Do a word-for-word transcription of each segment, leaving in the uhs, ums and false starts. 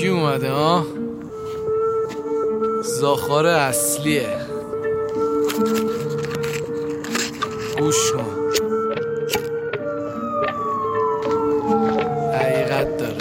کی اومده ها؟ زاخار اصلیه، گوش کن، حقیقت داره.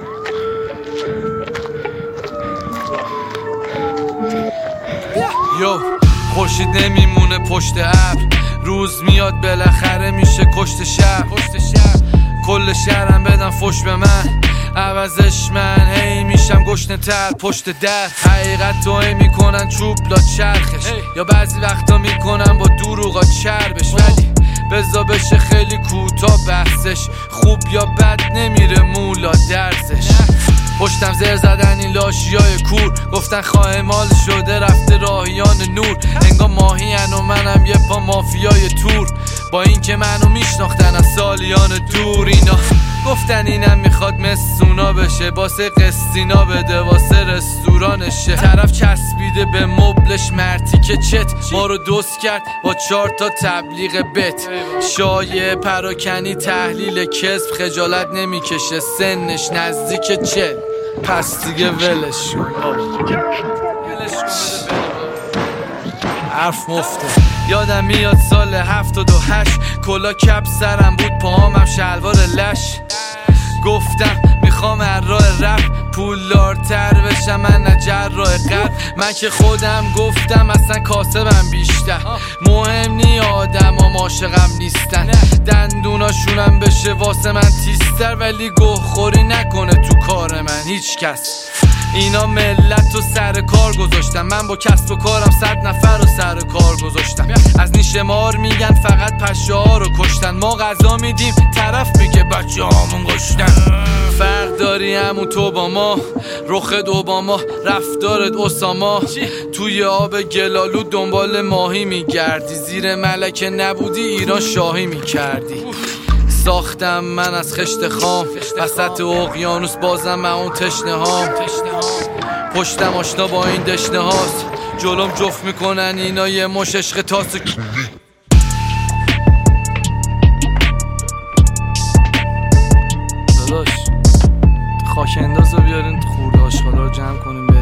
یو خورشید نمیمونه پشت ابر، روز میاد بالاخره میشه کشت شب. کل شهرم بدن فش به من، عوضش من هی میشم گشنه تر پشت در. حقیقت توهی میکنن چوب لا چرخش، یا بعضی وقتا میکنن با دروغا چربش. ولی بزا بشه خیلی کوتاه بحثش، خوب یا بد نمیره مولا درزش. پشتم زر زدن این لاشیای کور، گفتن خواه مال شده رفته راهیان نور. انگار ماهین و منم یه پا مافیای تور، با این که منو میشناختن از سالیان دور. اینا گفتن اینم میخواد مسونا بشه، واسه قسطینا بده واسه رستورانشه. طرف چسبیده به مبلش مرتی که چت، ما رو دوست کرد با چهار تا تبلیغ بت. شایعه پراکنی تحلیل کذب، خجالت نمیکشه سنش نزدیک چل. پس دیگه ولش کن، حرف مفته. یادم میاد سال هفتاد و هشت، کلا کپ سرم بود پاهامم شلوار لش. گفتم میخوام هر راه رپ پولدارتر بشم، من نه جراح قلب. من که خودم گفتم اصلا کاسبم بیشتر، مهم نی آدم ها عاشقم نیستن. دندوناشونم بشه واسه من تیستر، ولی گوه خوری نکنه تو کار من هیچ کس. اینا ملت رو سر کار گذاشتم، من با کسب و کارم صد نفر رو سر کار گذاشتم. از نیشه مار میگن فقط پشه ها رو کشتن، ما غذا میدیم طرف میگه بچه هامون گشتن. فرق داری همون تو با ما، رخت اوباما رفتارت اساما. توی آب گلالود دنبال ماهی میگردی، زیر ملکه نبودی ایران شاهی میکردی. ساختم من از خشت خام وسط اقیانوس، بازم من اون تشنه هام. پشتم آشنا با این دشنه هاست، جلوم جفت میکنن اینا یه مش عشق تاسو. داداش خاک انداز رو بیارین خورده آشغالا رو جمع کنیم.